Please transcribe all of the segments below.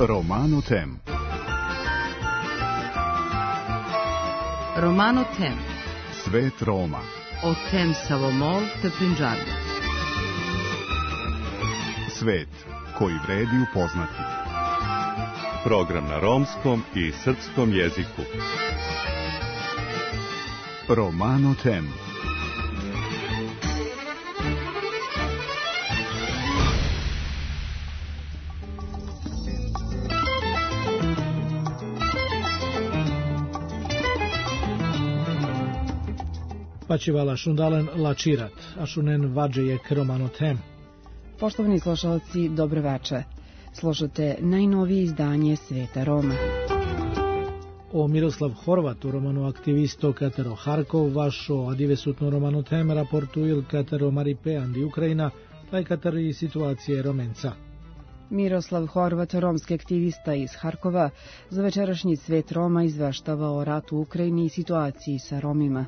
Romano Tem. Romano Tem. Svet Roma. O Tem Savomol te Punjabi. Svet koji vredi upoznati. Program na romskom i srpskom jeziku. Romano Tem. Pačivala šundalen lačirat, a šunen vađejek Romano Tem. Poštovani slušalci, dobro veče. Slušate najnovije izdanje Sveta Roma. O Miroslav Horvat, Romano aktivisto Katero Harkov, vašo adivesutno Romano Tem raportuil Katero Maripe andi Ukrajina, taj Katar i situacije Romenca. Miroslav Horvat, romski aktivista iz Harkova, za večerašnji Svet Roma izveštava o ratu u Ukrajini i situaciji sa Romima.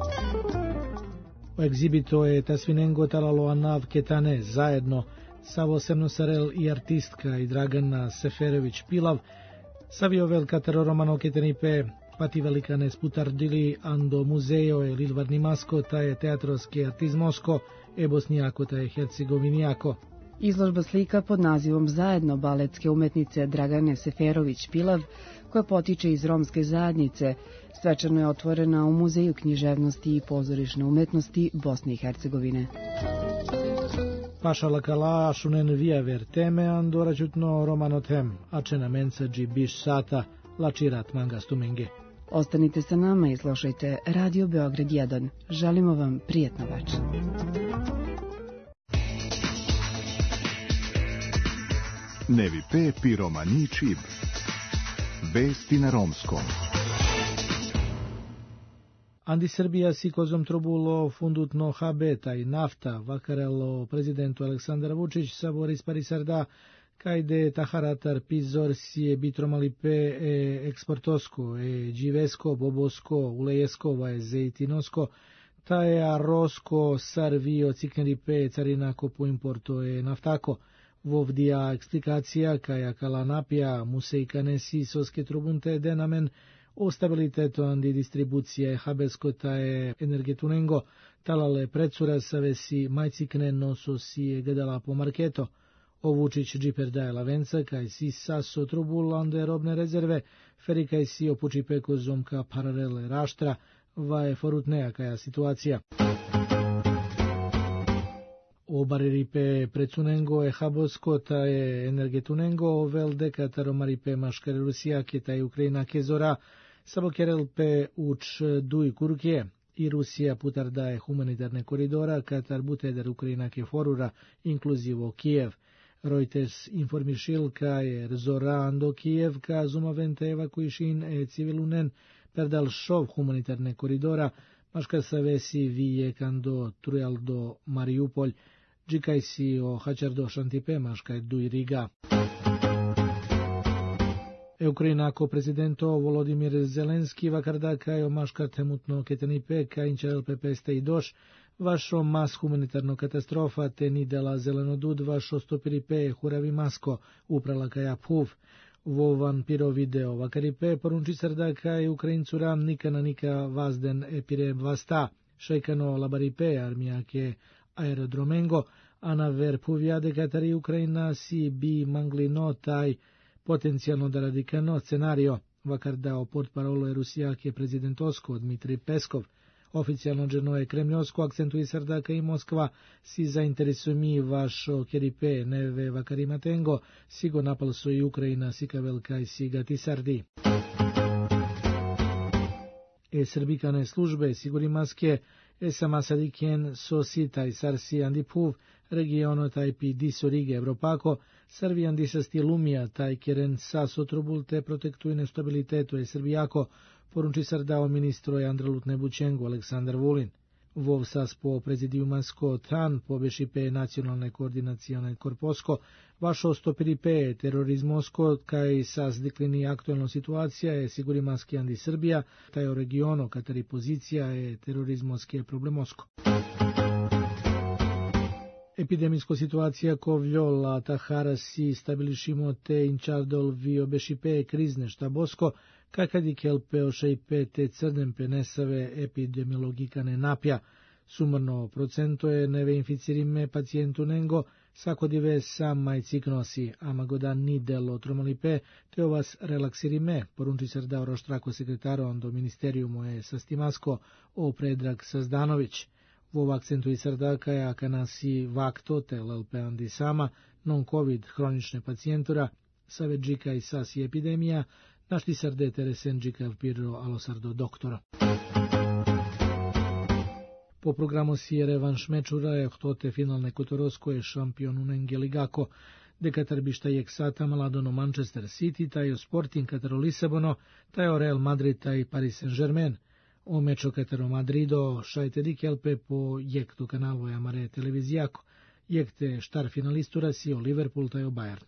O egzibito je Tasvinengo talalo Anav Ketane zajedno Savo Semnosarel i artistka i Dragana Seferević Pilav, Saviovel Katero Romano Ketenipe, Pati Velikane Sputardili, Ando Muzejo e Lilvarni Masko, ta je teatroski artizmosko, e bosnijako ta je hercegovinijako. Izložba slika pod nazivom Zajedno baletske umetnice Dragane Seferović Pilav, koja potiče iz romske zajednice, svečano je otvorena u Muzeju književnosti i pozorišne umetnosti Bosne i Hercegovine. Paša lakala šunen vijaver teme andorađutno Romano Tem, a čena mensađi biš sata lačirat mangastumenge. Ostanite sa nama i slušajte Radio Beograd 1. Želimo vam prijetno večer. Nevi pe pi romani čib. Vesti na romskom. Andi Srbija si kozom trobulo fundutno habeta i nafta vakarelo prezidentu Aleksandar Vučić sa Boris Parisarda kajde taharatar pizor si je bitromalipe e eksportosko e dživesko bobosko ulejesko va je zeitinosko ta je arosko sarvio cikneripe carinako po importo e naftako. Vovdija eksplikacija kaja kalanapija musejkanesi soske trubunte denamen o stabiliteto andi distribucije habesko ta je energetunengo talale predsura savesi majcikne noso si je gledala po marketo. O Vučić džiper daje lavenca kaj si saso trubul ande robne rezerve feri kaj si opuči pekozom ka paralele raštra va je forutneja kaja situacija. O bariripe precunengo e habosko ta je energetunengo o velde kataro maripe maškare Rusijake ta je Ukrajina kezora sabokerelpe uč duj kurkje i Rusija putar daje humanitarne koridora katar buteder Ukrajina ke forura inkluzivo Kijev. Reuters informišil ka je zora ando Kijev ka zumavente evakuišin e civilunen perdal šov humanitarne koridora maška savesi vije kando trujal do Mariupolj džikaj si o hačardo šantipe maškaj duj Riga. Ukrajinako prezidento Volodimir Zelenski vakarda kaj o maškar temutno ketenipe kaj inčarel pepeste i doš vašo mas humanitarno katastrofa te ni dela zelenodud vašo stopiripe huravi masko uprala kaja puv. Vovan piro video vakaripe porunči srda kaj Ukrajincura nika vazden epire vasta šejkano labaripe armijake aerodromengo a na ver puvjade katari Ukrajina si bi manglino taj potencijalno da radikano scenario vakardao portparolo je Rusijake prezidentosko Dmitrij Peskov. Oficijalno džerno je Kremljosko akcentuje srdaka i Moskva si zainteresumi vašo keripe neve vakarimatengo sigo napalso i Ukrajina sika velika i siga tisardi. Srbikane službe siguri maske sama sadiken sosita i sarsi andipuv regiono taj pi diso Rige Evropako Srbi andisasti lumija taj keren saso trubulte protektuj nestabilitetu Srbijako porunči srdao ministro Andrelutne Bučengo Aleksandar Vulin. Vov sas po prezidiumansko tran pobešipe nacionalne koordinacione korposko vašo stopiripe terorizmosko kaj sas deklini aktualno situacija je sigurimanski andi Srbija taj o regiono kateri pozicija je terorizmoske problemosko. Epidemijsko situacija Kovljola, Tahara si stabilišimo te inčardol vi obešipe krizne štabosko, kakadi kelpe ošejpe te crnempe nesave epidemiologika ne napja. Sumrno procento je neve inficirime pacijentu nengo, sakodive sam majciknosi, amagodan ni delo tromolipe, te ovas relaksirime, porunči srda oroštrako sekretaro do ministeriumo je sastimasko o Predrag Sazdanović. Vov akcentu i srdaka je akanasi vakto te lalpeandi sama, non-covid hronične pacijentura, savedžika i sasi epidemija, našti srde teresenđika pirro alosardo doktora. Po programu si revanš mečura je htote finalne Kotorosko je šampion unenge ligako, dekatar bišta jek sata maladono Manchester City, taj o Sporting katero Lisabono, taj o Real Madrid, taj Paris Saint-Germain. O mečo katero Madrido šajte di kelpe po jektu kanalo Amare televizijako, jekte štar finalistura si o Liverpool, taj o Bayern.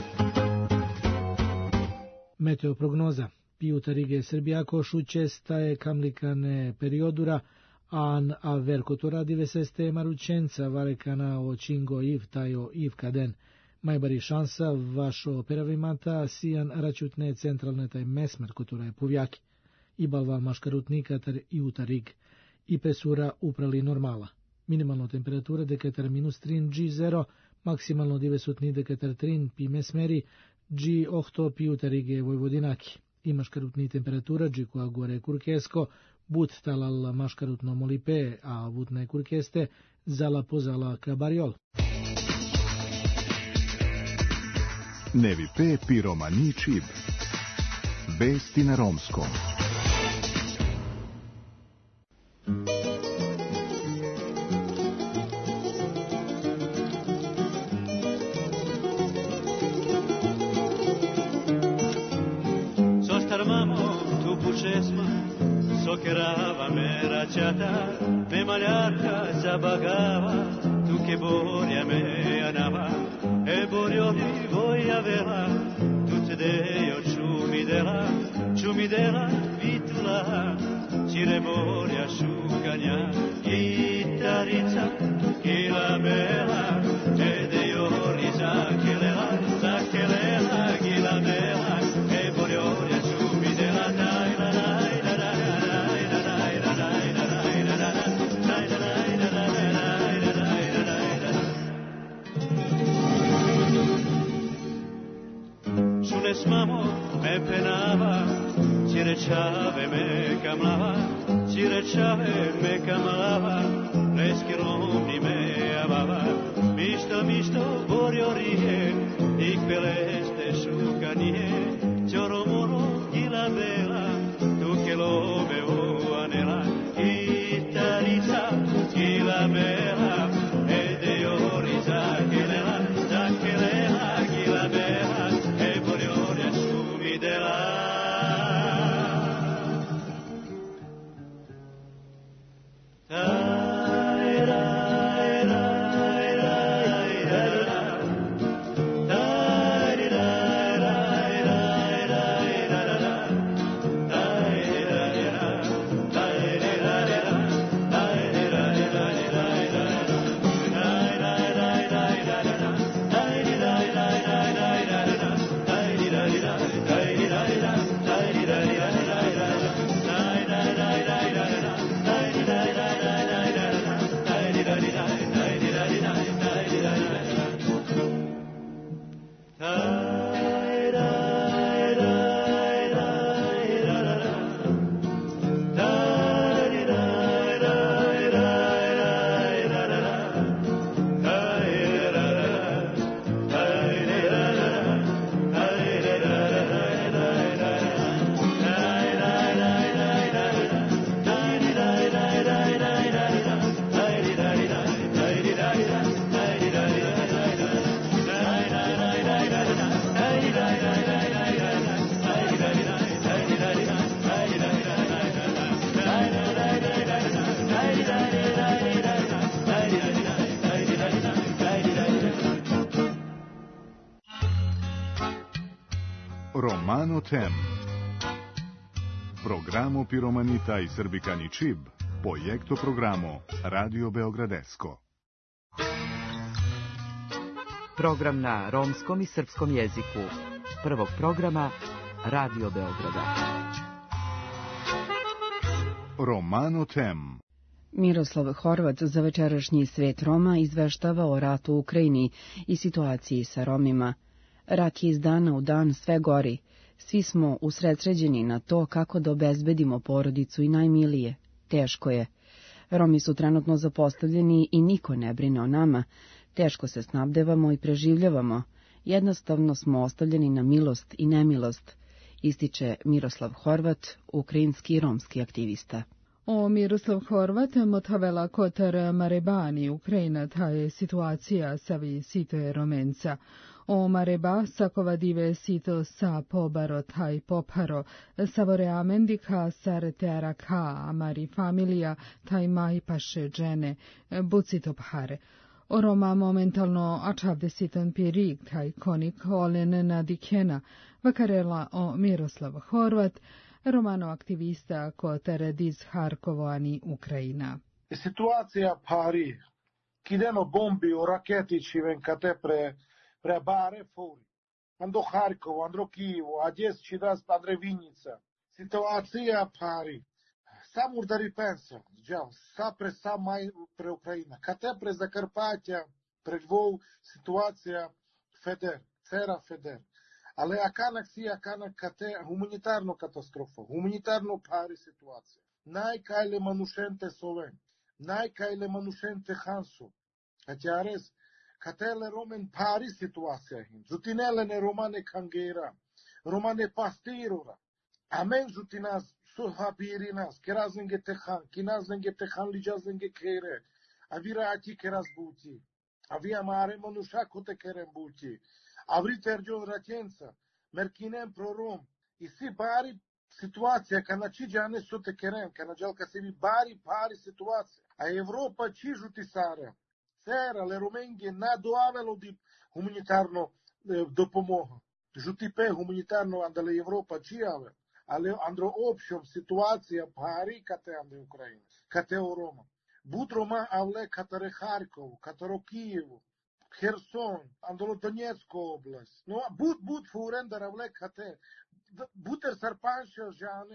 Meteo prognoza. Pijuta Rige Srbijako šućesta je kamlikane periodura, an aver kotora diveseste maručenca varekana o čingo iv tajo iv kaden. Majbari šansa vašo operavimata sijan račutne centralne taj mesmer kotora je povjaki. I balval maškarutnika tar i utarig. I pesura uprali normala. Minimalno temperatura dekatar -3 G0, maksimalno divesutni dekatar 3 pi mesmeri G8 pi utarige Vojvodinaki. I maškarutni temperatura G gore kurkesko, but talal maškarutno molipe, a vutne kurkeste zala pozala kabariol. Nevi pe piromani čib. Vesti na romskom. Socheravame raciata, me magliata zabagava, tu che boria me anava, e borio mi voia vera, tu te deo ciumidela, vitula, cire moria šukanja, gitarica, kila mela, te deo riza, kelela, gila mela, e boria ciumidela, dai la dai. Mamo me penava, cireciave me camlava, leskiromni me avava, misto boriorie, ik peleste šukanije, cioromoro gila bela, tu che lo bevo anela, italica, gila bela, e deo risa kelela, gila bela, e borioria šumidela. Romano Tem. Programo Piromanita i Srbikani Čib, projekto programo Radio Beogradesko. Program na romskom i srpskom jeziku. Prvog programa Radio Beograda. Romano Tem. Miroslav Horvat za večerašnji Svet Roma izveštava o ratu u Ukrajini i situaciji sa Romima. Rat je iz dana u dan sve gori. Svi smo usredsređeni na to kako da obezbedimo porodicu i najmilije. Teško je. Romi su trenutno zapostavljeni i niko ne brine o nama. Teško se snabdevamo i preživljavamo. Jednostavno smo ostavljeni na milost i nemilost, ističe Miroslav Horvat, ukrajinski i romski aktivista. O Miroslav Horvat motavela kotar Marebani, Ukrajina, ta je situacija savi sito je romenca. O Mareba sakova dive sito sa pobaro taj poparo, savore amendika sar teara ka, amari familija taj majpaše džene, bucito pare. O Roma momentalno ačavde sitan pirig taj konik olen nadikena, vakarela o Miroslav Horvat, Romano aktivista kotar diz Harkovo ani Ukrajina. Situacija pari, kideno bombi o raketići venkate pre bare furi. Ando Harkovo, ando Kijevo, a gdje će da spadre Vinjica. Situacija pari. Sam urdari pensa, sa pre samaj pre Ukrajina. Kate pre Zakarpatja, pre Lvov, situacija Feder, Cera Feder. Але аканак кате гуманітарну катастрофу, гуманітарну пари ситуацію. Найкайле манушенте совен, найкайле манушенте хансу. Атярес, кателе ромен пари ситуація гін. Зутинеле не романе кангера, романе пастирора. Амен зутиназ сухабіріназ, керазенге техан, киназенге техан ліджазенге кере. Авіра аті кераз буті. Авія маре мануша коте керем буті. Avri terđon raćenca, merkinem prorom, i si bari situacija, kana čiđane su te kerem, kana džalka se vi bari pari situacija, a Evropa čižuti sara, cera, le rumenge, na doavelo di humanitarno dopomoga. Žuti pe humanitarno, andale Evropa čijave, ali andro opšom situacija pari kate ande Ukrajina, kate o Roma. Bud Roma avle katare Harkovu, kataro Kijevu, Херсон, Андоло-Донецька область. Ну, буд фурендера влекате. Бутер сар паншел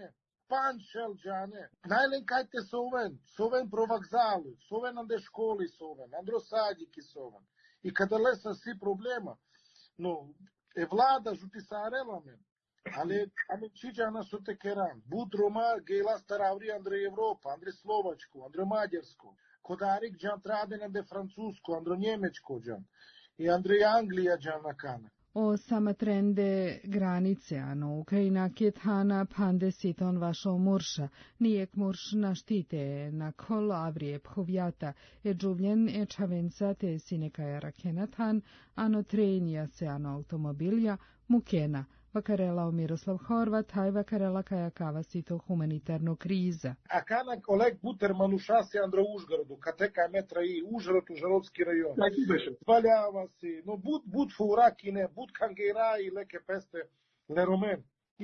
жане. Найленкайте совен про вокзали, совен анде школи совен, андро садики совен. И kada lesa si problema, no, vlada žuti sarelame, ali čiđana su te keran. Bud Roma, gela staravri andre Evropa, andre Slovačku, andre Mađarsku. Kodarik džan traden ande Francusku, andro Njemečko džan. I andre Anglija džan na kana. O sama trende granice, ano Ukrajina kjetana pande siton vašo murša, nijek murš naštite na kol avrije phovjata, džuvljen čavenca te sinekaja rakenatan, ano trenija se ano automobilja, mukena, vakarela o Miroslav Horvat, haj vakarela kaja kava sito humanitarno kriza. A kanak Oleg Buter manušasi andro Užgorodu, kateka metra i Užgorod, Užgorodski rajon. Valjava si, no bud furakine, bud kangerai leke peste le romen.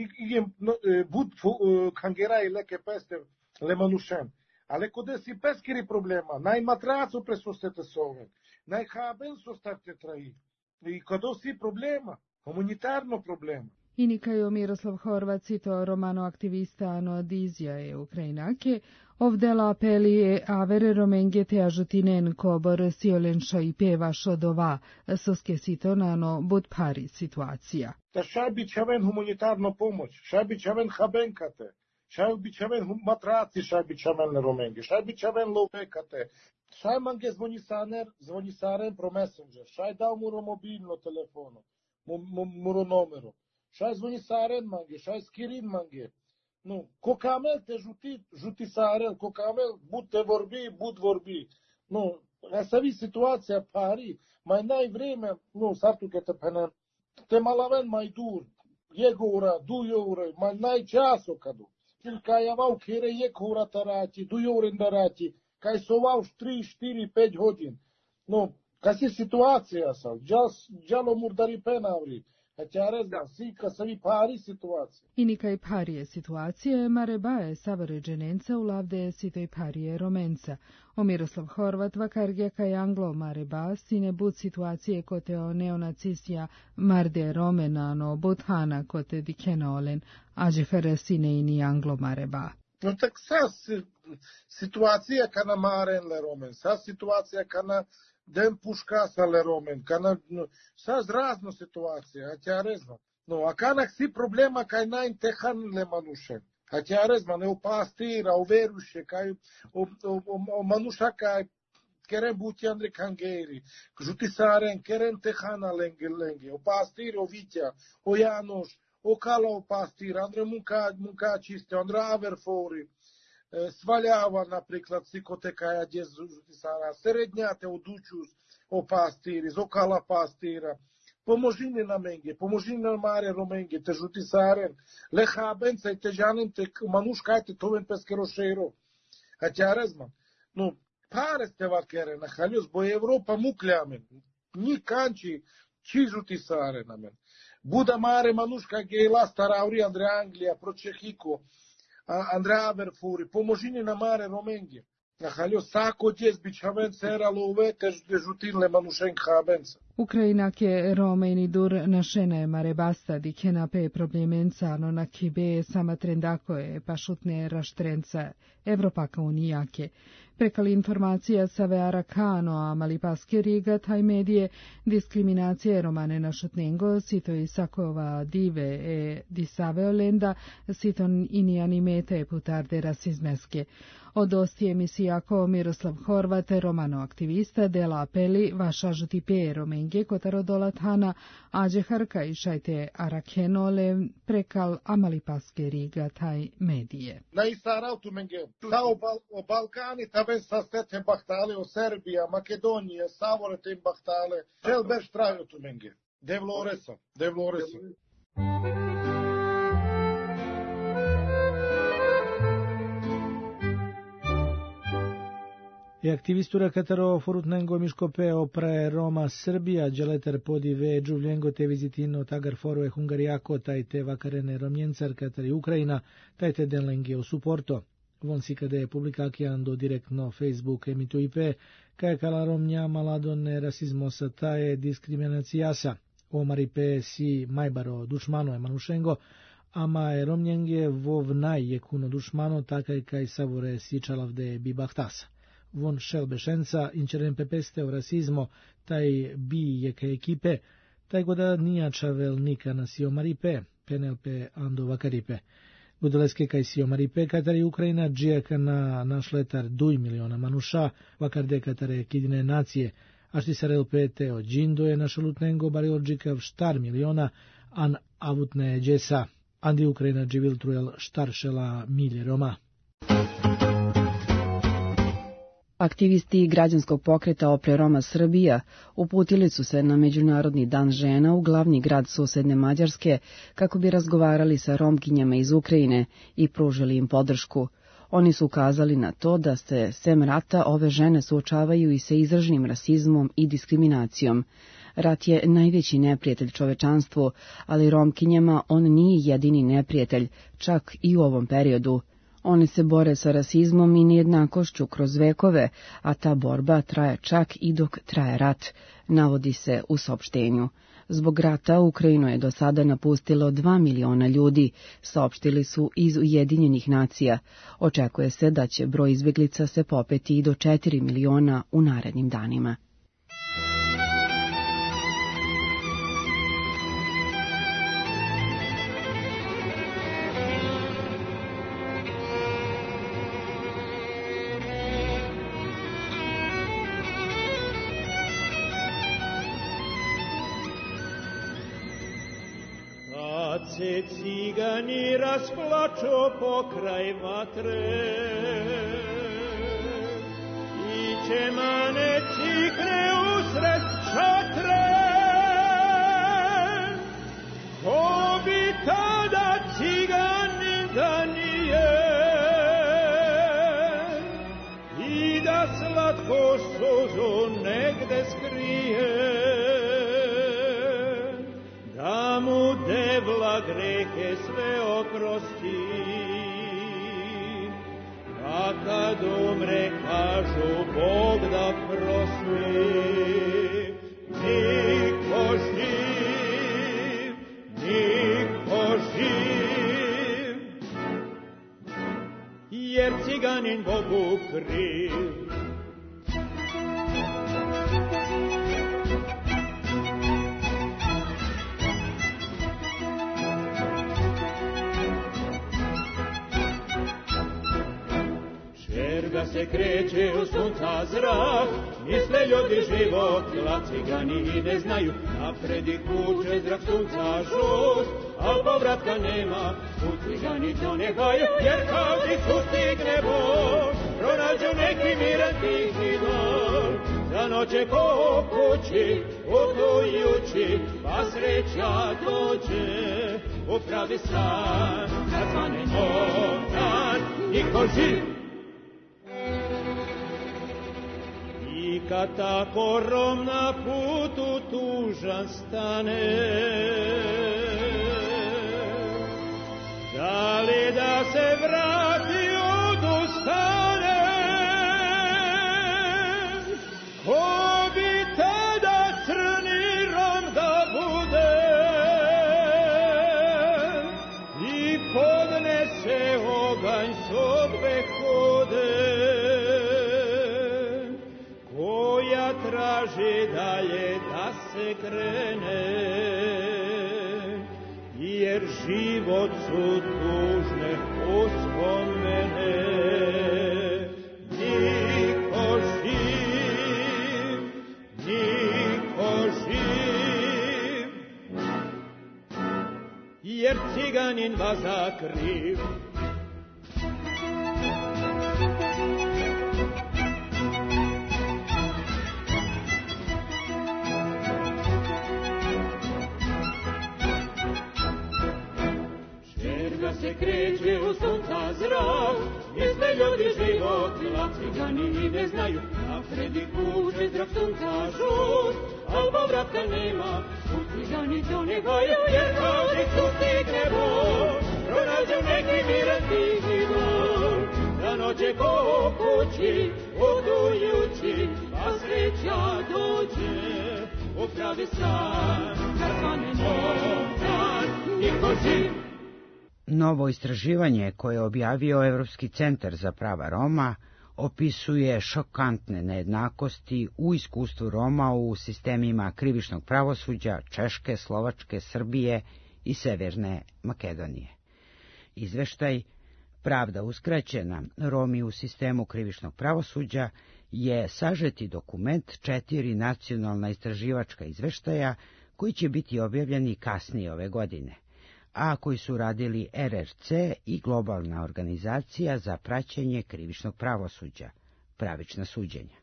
Bud kangerai leke peste le manušen. Ale kode si peskiri problema, naj matracu presostete soven, naj haben sostarte traji. I kado si problema, humanitarno problema. Inikajo Miroslav Horvat cito romano aktivista ano dizja je Ukrajinake, ovdela apeli avere romenge te ažutinen kobor siolenša i pevašo dova, soske cito nano bud pari situacija. Da šaj bi čaven humanitarno pomoć, šaj bi čaven habenkate, šaj bi čaven matraci, šaj bi čaven romenge, šaj bi čaven lovekate, šaj mange zvonjisaren pro messenger, šaj dao muro mobilno telefono, muro numero. Šaj zvoni saren mange, šaj skirin mange. No, ko kamel te žuti saren, ko kamel bud vorbi. No, savi situacija pari, maj naj vreme, no, sartu ke te penem, te malaven maj dur, jegura, dujure, maj naj časo kadu. Kaj javau kere jekura tarati, dujuren darati, kaj sovau 3, 4, 5 hodin. No, kaj si situacija sad, džalo murdari penavri. I nikaj parije situacije, Marebaje savaređenenca ulavde sitoj parije romenca. O Miroslav Horvat vakargja kaj Anglo Mareba sine bud situacije kote o neonacisija Marde Romenano Buthana kote dikenolen, ađefere sine ini Anglo Mareba. No tak situacija kana maren le romen, situacija kana den puškasa le romen, kana razno situacija, a tja rezno. No, a kanak si problema kaj najn tehan le manušen. A tja rezno, ne upastira, u veruše, kaj o manuša kaj keren buti Andre Kangeri, žutisaren, keren tehana lenge, o pastira, o vitja, o Janoš, o kala o pastira, Andre munka čiste, Andre Averfori, svaljava, napriklad, sikotekaja, gdje žutisara, srednjate o dučus, o pastiri, zokala pastira, pomožini na menge, pomožini na mare romenge, te žutisaren, lehabenca i te žanin, te manuškajte toven peskerošero. A tja rezman, no, pare ste vakere na haljos, bo Evropa mukljamen, ni kanči, či žutisare na men. Buda mare manuška gejla starauri Andre Anglija, pro Čehiko, Andre Averfuri, pomožini na mare romenge. Na haljos sako djes bićaven seralo uvete žutinle manušenk habenca. Ukrajina ke Romeni dur našene Marebasta dikena pe problemenca no na kibe sama trendakoje pašutne raštrenca Evropaka unijake. Prekali informacija sa Vearakano a Malipaske Riga taj medije diskriminacije romane našutnengo sito i sakova dive e disave olenda siton ini animete putarde rasizmeske. Od osti emisijako Miroslav Horvat, romano aktivista, dela apeli vaša žuti pe romenge kotaro dolatana ađe harka i šajte arakenole prekal Amalipaske Riga taj medije. Na isarautu menge, ta o Balkani taben sastete bahtale o Serbija, Makedonija, savorete im bahtale, čel beš traju tu menge. Devloresa. E aktivistura kataro forutnengo miškope opre Roma Srbija, dželeter podive džuvljengo te vizitino tagar forue Hungariako, taj te vakarene romjencar katari Ukrajina, taj te denlenge o suporto. Von si kade publikakiando direktno Facebook emitu IP, kaj kala romnja maladone rasizmosa taje diskriminacijasa. Omar IP si majbaro dušmano je manušengo, ama je romnjenge vovnaj je kuno dušmano takaj kaj savore si čalavde bibahtasa. Von šelbešenca inčeren pepeste o rasizmo, taj bi je ka ekipe, taj goda nijačavel nika na siomaripe, penelpe ando vakaripe. Budaleske kaj siomaripe, katari Ukrajina džijaka na našletar 2 miliona manuša, vakarde katare kidine nacije, ašti sarel pete o džindo je našalutnengo bariolđikav štar miliona, an avutne džesa, andi Ukrajina dživiltrujel štaršela milje Roma. Aktivisti građanskog pokreta Opre Roma Srbija uputili su se na Međunarodni dan žena u glavni grad susedne Mađarske kako bi razgovarali sa Romkinjama iz Ukrajine i pružili im podršku. Oni su ukazali na to da se sem rata ove žene suočavaju i sa izraženim rasizmom i diskriminacijom. Rat je najveći neprijatelj čovečanstvu, ali Romkinjama on nije jedini neprijatelj, čak i u ovom periodu. One se bore sa rasizmom i nejednakošću kroz vekove, a ta borba traje čak i dok traje rat, navodi se u saopštenju. Zbog rata Ukrajinu je do sada napustilo 2 miliona ljudi, saopštili su iz Ujedinjenih nacija. Očekuje se da će broj izbjeglica se popeti i do 4 miliona u narednim danima. Se cigani rasplačo pokraj vatre i čemane cikne usred šatre, ko bi tada ciganin da nije i da slatko suzu negde skrije, da mu debla grehe sve oprosti. A kad umre, kažu Bog da prosmi. Niko živ, niko živ, jer ciganin Bogu kriv. Čerga se kreće u sunca zrak, misle ljudi život, a cigani ne znaju. Napred i kuće zrak sunca žut, a povratka nema, u cigani to ne haju. Jer kad ih sustigne Bog, pronađu neki miran tihi dom. Za noće ko kući, putujući, pa sreća dođe u pravi san. Kad zvane nov dan, niko živ. I kad tako Rom na putu tužan stane, da li da se vrati odustane? Ko bi tada crni Rom da bude i podnese oganj sodbe hode, traži dalje da se krene, jer život su tužne uspomene. Niko živ, niko živ, jer ciganin vaza kriv. Se kreće u sunca zrak, misle ljudi život, a cigani ne znaju. Napred i kuće zrak sunca žut, a povratka nema, u cigani to ne haju. Jer kad ih sustigne Bog, pronađu neki miran tihi dom. Za noće ko kući, putujući, pa sreća dođe u pravi san. Kad zvane nov dan, niko živ. Novo istraživanje koje je objavio Evropski centar za prava Roma opisuje šokantne nejednakosti u iskustvu Roma u sistemima krivičnog pravosuđa Češke, Slovačke, Srbije i Severne Makedonije. Izveštaj Pravda uskraćena, Romi u sistemu krivičnog pravosuđa je sažeti dokument 4 nacionalna istraživačka izveštaja koji će biti objavljeni kasnije ove godine, a koji su radili RRC i globalna organizacija za praćenje krivičnog pravosuđa, pravična suđenja.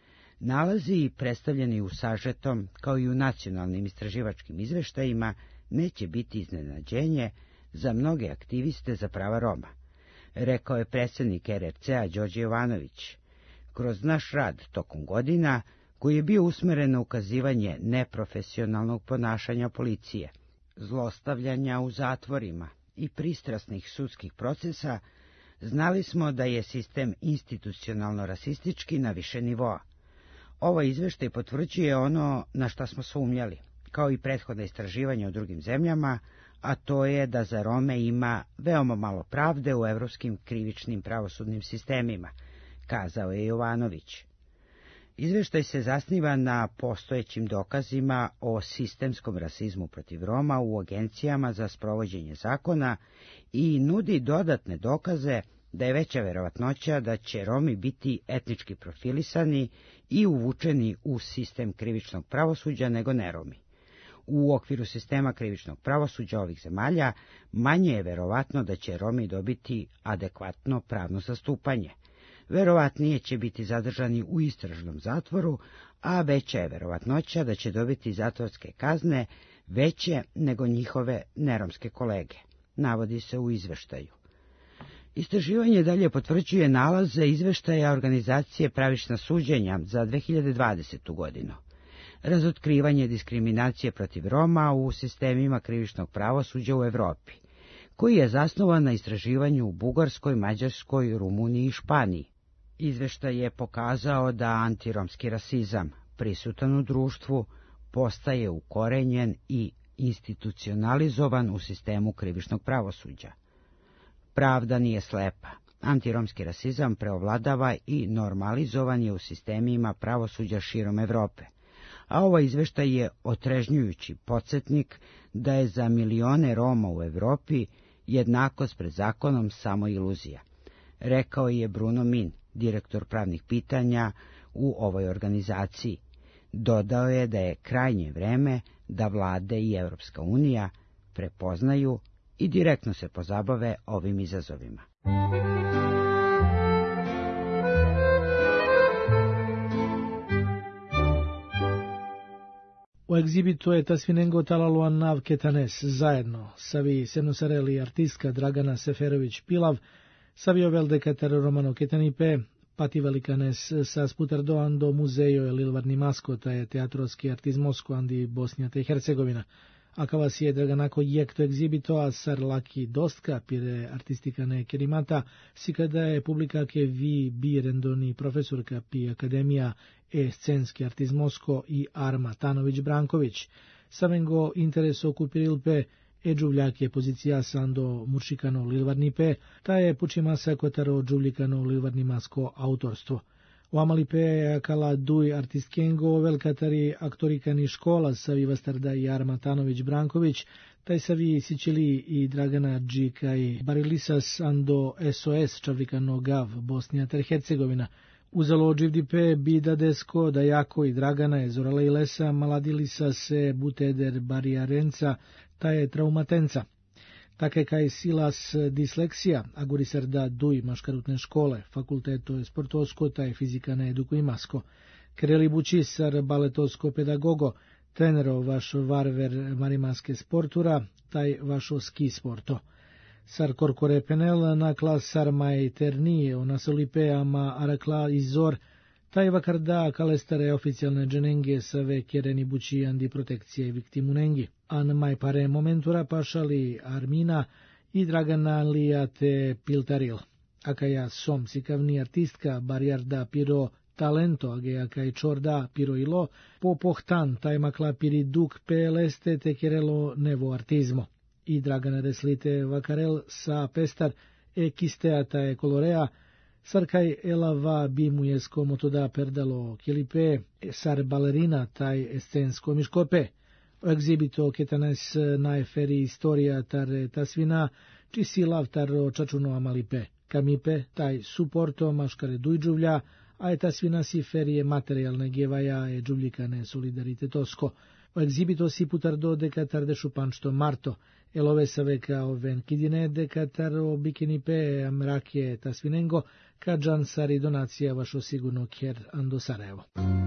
Nalazi predstavljeni u sažetom, kao i u nacionalnim istraživačkim izveštajima, neće biti iznenađenje za mnoge aktiviste za prava Roma, rekao je predsjednik RRC-a Đorđe Jovanović. Kroz naš rad tokom godina, koji je bio usmeren na ukazivanje neprofesionalnog ponašanja policije, zlostavljanja u zatvorima i pristrasnih sudskih procesa, znali smo da je sistem institucionalno rasistički na više nivoa. Ovo izveštaj potvrđuje ono na šta smo sumnjali, kao i prethodna istraživanja u drugim zemljama, a to je da za Rome ima veoma malo pravde u evropskim krivičnim pravosudnim sistemima, kazao je Jovanović. Izveštaj se zasniva na postojećim dokazima o sistemskom rasizmu protiv Roma u agencijama za sprovođenje zakona i nudi dodatne dokaze da je veća verovatnoća da će Romi biti etnički profilisani i uvučeni u sistem krivičnog pravosuđa nego neromi. U okviru sistema krivičnog pravosuđa ovih zemalja manje je verovatno da će Romi dobiti adekvatno pravno zastupanje. Verovatnije će biti zadržani u istražnom zatvoru, a veća je verovatnoća da će dobiti zatvorske kazne veće nego njihove neromske kolege, navodi se u izveštaju. Istraživanje dalje potvrđuje nalaze izveštaja organizacije Pravična suđenja za 2020. godinu. razotkrivanje diskriminacije protiv Roma u sistemima krivičnog pravosuđa u Evropi, koji je zasnovan na istraživanju u Bugarskoj, Mađarskoj, Rumuniji i Španiji. Izveštaj je pokazao da antiromski rasizam, prisutan u društvu, postaje ukorenjen i institucionalizovan u sistemu krivičnog pravosuđa. Pravda nije slepa. Antiromski rasizam preovladava i normalizovan je u sistemima pravosuđa širom Evrope, a ovaj izveštaj je otrežnjujući podsjetnik da je za milione Roma u Evropi jednakost pred zakonom samo iluzija, rekao je Bruno Min, direktor pravnih pitanja u ovoj organizaciji. Dodao je da je krajnje vreme da vlade i Evropska unija prepoznaju i direktno se pozabave ovim izazovima. U egzibitu je Tasvinengo Talaluan Nav Ketanes zajedno savi senosareli artistka Dragana Seferović-Pilav, savio veldekatar Romano Ketanipe, pati velikanes sa sputardoan do muzejo e Lilvarni maskota je teatroski artizmosko andi Bosnija te Hercegovina. Akava si je Draganako jekto egzibito a sar laki dostka pire artistikane kerimata, si kada je publika ke vi bi rendoni profesorka pi akademija e scenski artizmosko i Arma Tanović Branković. Samengo interes okupirilpe e džuvljak je pozicija sando muršikano Lilvarnipe, ta je pučimasa kotaro džuvljikano Lilvarnimasko autorstvo. U Amalipe je akala duj artistkengo velkatari aktorikani škola savi Vastarda i Arma Tanović Branković, taj savi Sičili i Dragana Džika i Barilisas ando SOS čavlikano Gav Bosnija ter Hercegovina. Uzelo dživdipe Bida Desko, Dajako i Dragana je Zorala i Lesa, Maladilisa se Buteder Barijarenca, ta je traumatenca. Take kaj silas disleksija, agurisarda duj maškarutne škole, fakulteto je sportosko, taj fizika ne eduku i masko. Kreli bučisar baletosko pedagogo, trenero vaš varver marimaske sportura, taj vašo ski sporto. Sar korkore penel na klas sarmaj ternije, ona solipeama arakla izor, taj vakarda kalestare oficijalne dženenge save kereni buči andi protekcije i viktimunengi. An maj pare momentura pašali Armina i Dragana lijate piltaril. Akaja som sikavni artistka barjarda piro talento, age akaj čorda piro ilo, po pohtan taj makla piri duk peleste te kerelo nevo artizmo. I Dragana reslite vakarel sa pestar e kisteata e kolorea, sarkaj elava bimujesko motoda perdalo kilipe, sar balerina taj escensko miškope. O egzibito ketanes na eferi istorija tar tasvina, či silav taro čačuno amalipe. Kamipe, taj suporto maškare dujđuvlja, a tasvina si ferije materijalne gevaja e džuvljikane solidaritetosko. O egzibito si putardo dekatar de šupanšto marto, elove saveka oven kidine dekataro bikinipe amrakje tasvinengo, kadžan sari donacija vašo sigurno kjer ando Sarajevo.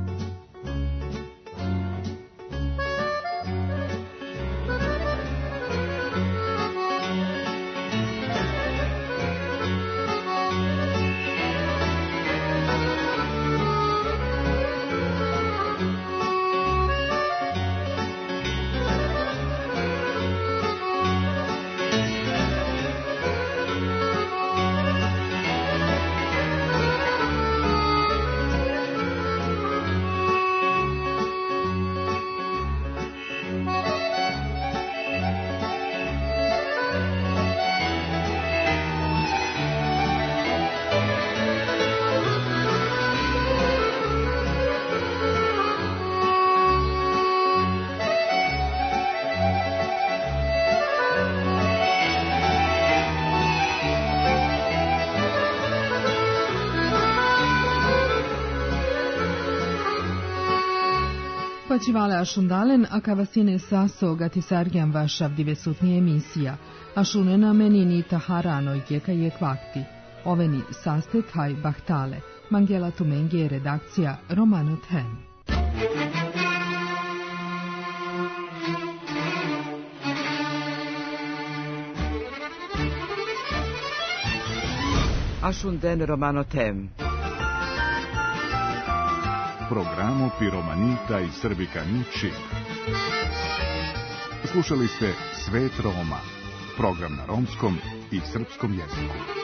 Počivale ašundalen, a kavasine saso gatisargjan vašav divesutni emisija, ašunena menini taharano jeka je kvakti. Oveni saste taj bahtale, Mangela Tumengi je redakcija Romano Tem. Ašunden Romano Tem. Programo Piromanita i Srbika Niči. Slušali ste Svet Roma, program na romskom i srpskom jeziku.